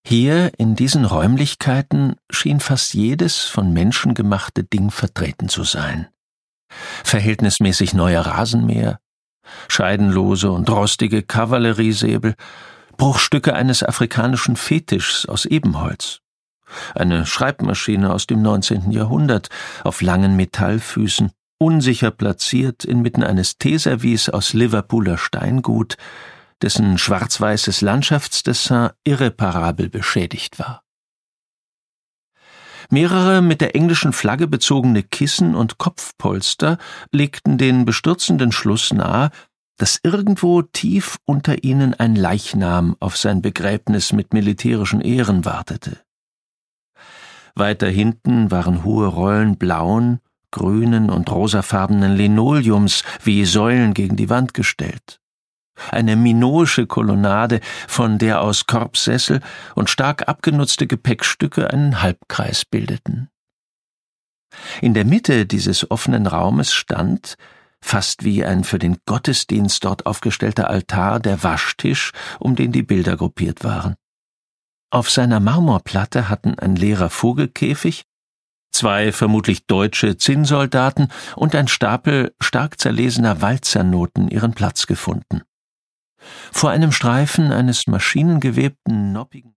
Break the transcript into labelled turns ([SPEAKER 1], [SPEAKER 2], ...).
[SPEAKER 1] Hier, in diesen Räumlichkeiten, schien fast jedes von Menschen gemachte Ding vertreten zu sein. Verhältnismäßig neuer Rasenmäher, scheidenlose und rostige Kavalleriesäbel, Bruchstücke eines afrikanischen Fetischs aus Ebenholz, eine Schreibmaschine aus dem 19. Jahrhundert auf langen Metallfüßen, unsicher platziert inmitten eines Teeservice aus Liverpooler Steingut, dessen schwarz-weißes Landschaftsdessin irreparabel beschädigt war. Mehrere mit der englischen Flagge bezogene Kissen und Kopfpolster legten den bestürzenden Schluss nahe, dass irgendwo tief unter ihnen ein Leichnam auf sein Begräbnis mit militärischen Ehren wartete. Weiter hinten waren hohe Rollen blauen, grünen und rosafarbenen Linoleums wie Säulen gegen die Wand gestellt. Eine minoische Kolonnade, von der aus Korbsessel und stark abgenutzte Gepäckstücke einen Halbkreis bildeten. In der Mitte dieses offenen Raumes stand, fast wie ein für den Gottesdienst dort aufgestellter Altar, der Waschtisch, um den die Bilder gruppiert waren. Auf seiner Marmorplatte hatten ein leerer Vogelkäfig, 2 vermutlich deutsche Zinnsoldaten und ein Stapel stark zerlesener Walzernoten ihren Platz gefunden. Vor einem Streifen eines maschinengewebten, noppigen